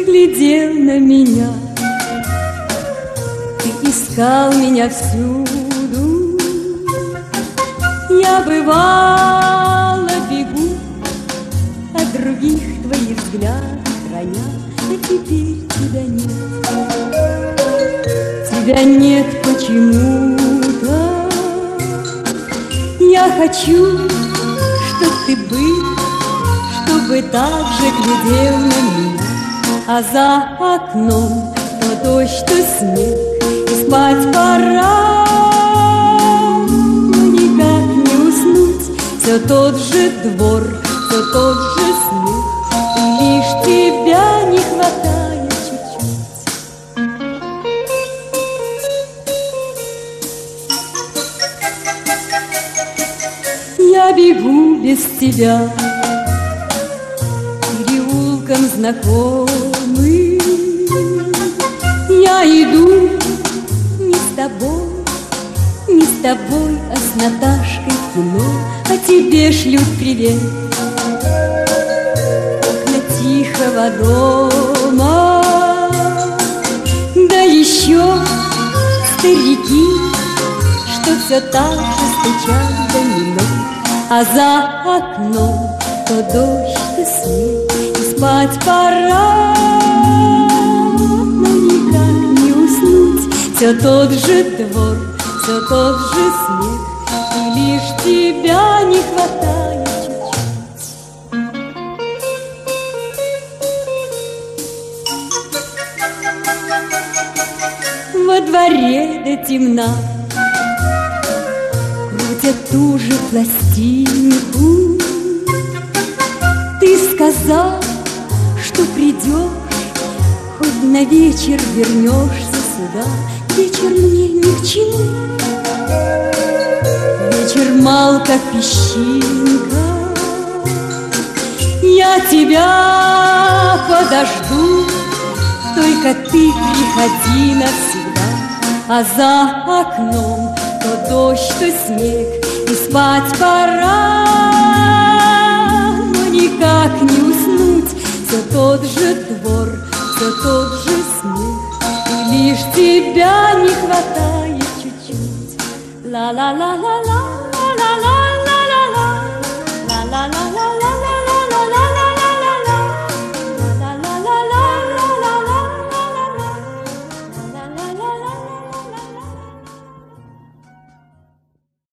глядел на меня. Ты искал меня всюду. Я бывало бегу от других твоих взглядов, храня, а теперь тебя нет. Тебя нет почему-то. Я хочу, чтоб ты был, чтобы так же глядел на меня. А за окном то дождь, то снег, и спать пора. Но никак не уснуть, все тот же двор, все тот же снег, и лишь тебя не хватает чуть-чуть. Я бегу без тебя переулком знакомым. Я иду не с тобой, не с тобой, а с Наташкой в кино. А тебе шлют привет окна тихого дома. Да еще старики, что все так же стучат домино. А за окном то дождь, то снег, и спать пора. Но никак не уснуть, все тот же двор, все тот же снег, и лишь тебя не хватает чуть-чуть. Во дворе до темна крутят ту же пластинку. Ты сказал, что придешь, хоть на вечер вернешься сюда. Вечер мне ни к чему, вечер мал, как песчинка. Я тебя подожду, только ты приходи навсегда. А за окном то дождь, то снег, и спать пора. Но никак не уснуть, все тот же двор, все тот же снег, и лишь тебя не хватает чуть-чуть. Ла-ла-ла-ла-ла-ла-ла.